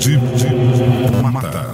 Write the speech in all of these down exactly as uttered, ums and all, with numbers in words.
de matar.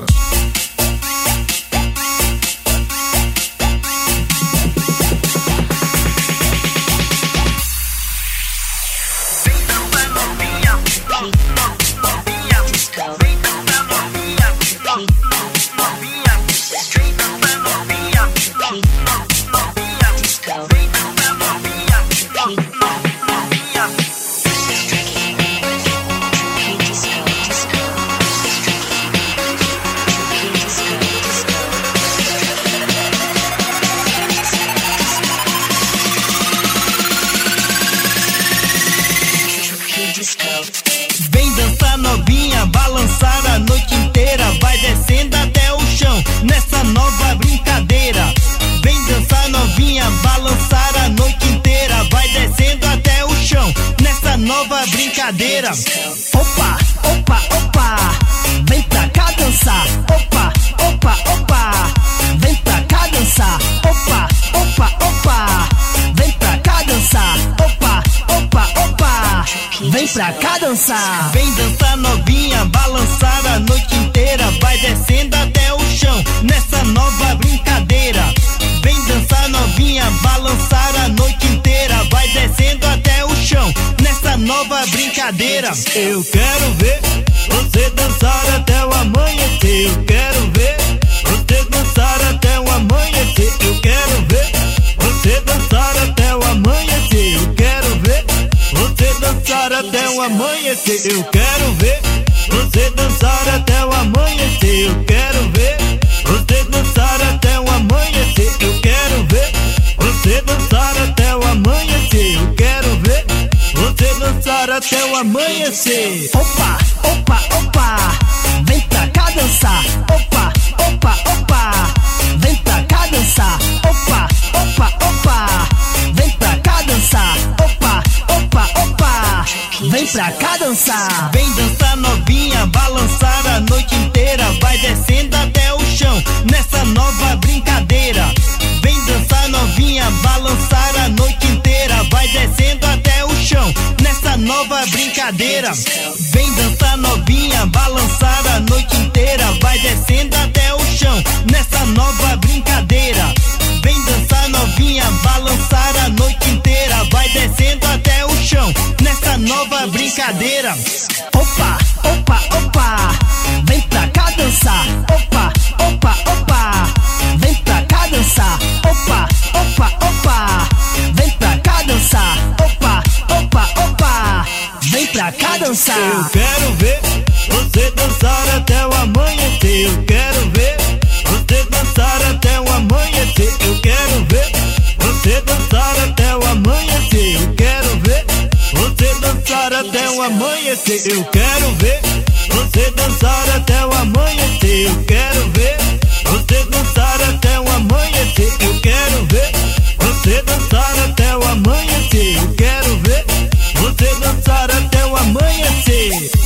Vem dançar novinha, balançar a noite inteira, vai descendo até o chão, nessa nova brincadeira. Vem dançar novinha, balançar a noite inteira, vai descendo até o chão, nessa nova brincadeira. Opa, opa, opa, vem pra cá dançar. Opa, opa, opa, vem pra cá dançar. Opa, opa, opa, vem pra cá dançar. Opa, opa, opa, vem pra cá dançar. Vem dançar novinha, balançar a noite inteira, vai descendo até o chão, nessa nova brincadeira. Vem dançar novinha, balançar a noite inteira, vai descendo até o chão, nessa nova brincadeira. Eu quero ver você dançar até o amanhecer. Eu quero ver você dançar até o amanhecer. Eu quero ver você dançar até o amanhecer. Eu quero ver você dançar até o amanhecer. Eu quero ver você dançar até o amanhecer. Eu quero ver você dançar até o amanhecer. Eu quero ver você dançar até o amanhecer. Eu quero ver você dançar até o amanhecer. Opa, opa, opa, vem pra cá dançar. Opa, opa, opa, vem pra cá dançar. Opa, opa, opa, vem pra cá dançar. Opa, opa, opa, vem pra cá dançar. Vem dançar novinha, balançar a noite inteira, vai descendo até o chão, nessa nova brincadeira. Vem dançar novinha, balançar a noite inteira, vai descendo até o chão, nessa nova brincadeira. Vem dançar novinha, balançar a noite inteira, vai descendo até o chão, nessa nova brincadeira. Vem dançar novinha, balançar a noite inteira, vai descendo até o chão, nessa nova brincadeira. Opa, opa, opa, vem pra cá dançar. Opa, opa, opa, vem pra cá dançar. Opa, opa, opa, vem pra cá dançar. Opa, opa, opa, vem pra cá dançar. Eu quero ver você dançar até o amanhecer. Eu quero ver você dançar até o amanhecer. Eu quero ver você dançar até o amanhecer. Eu quero ver você dançar até o amanhecer. Eu quero ver você dançar até o amanhecer. Eu quero ver você dançar até o amanhecer. Eu quero ver você dançar até o amanhecer. Eu quero ver você dançar até o amanhecer.